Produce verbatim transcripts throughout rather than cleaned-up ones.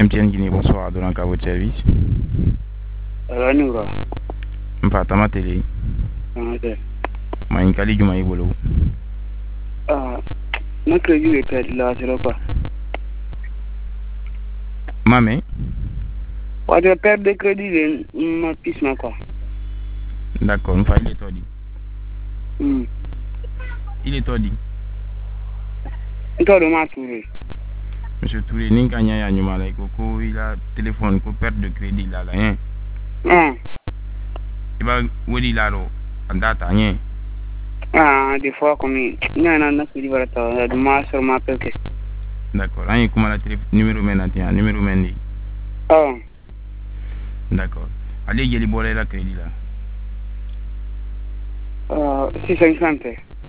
M T N Guinée, bonsoir, dans à votre service. Euh, nous, là. Mpa tama télé. Ok. Ma inkali juma ibolo. Ah, na crédit est perdu là, c'est pas. Mame. Ouais, tu perds de crédit, ma piste, ma quoi. D'accord, mpa il est todi. Hmm. Il est todi. Toi, de ma touré. Monsieur Touré, Ninkanya ya nyuma là, koko il a téléphone, ko perte de crédit là là, hein. Ah. Il va wodi là ro, andata, hein. Ah, des fois, comme il y a un crédit, voilà, de ma sur ma pelle. D'accord, hein, comment la téléphone, numéro maintenant, numéro maintenant. Ah. D'accord. Allez, il y a les bolets là, crédit là. Ah, six cent cinquante.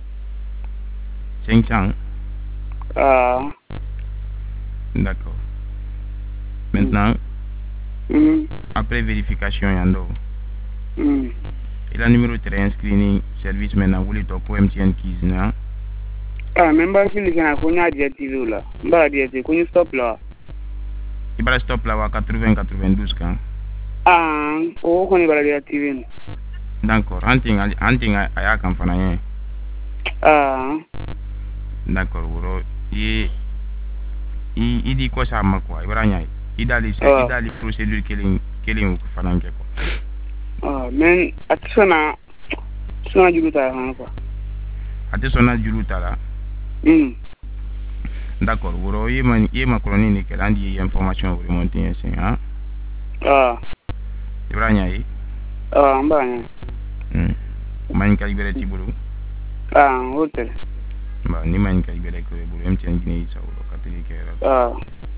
cinq cents. Ah. D'accord. Maintenant, Hmm. après vérification, yando. Hmm. Il a numéro terrain screening service maintenant, vous voulez top M T N keys, non? Ah, même pas si les gens ont un adjectif là. Bah, adjectif, qu'on stop là. Il va stop là à quatre-vingts quatre-vingt-douze quand. Ah, oh, qu'on est pas adjectif. D'accord, hunting hunting aya kan fana ye. Ah. D'accord, woro i i i di ko sa ma quoi ibranya i dali se i dali procédure kelin kelin ko fana ke ko. Ah, men atisona sona juluta ha quoi. Ate sona juluta la. Hmm. D'accord, woro i man i ma koloni ni ke andi information remonter sen hein. Ah. Ibranya yi. Ah, mbanya. Hmm. Man ka libere ti bulu. Ah, hotel. Ba ni man ka libere ko bulu M T N Guinée sa woro ka tele ke. Ah.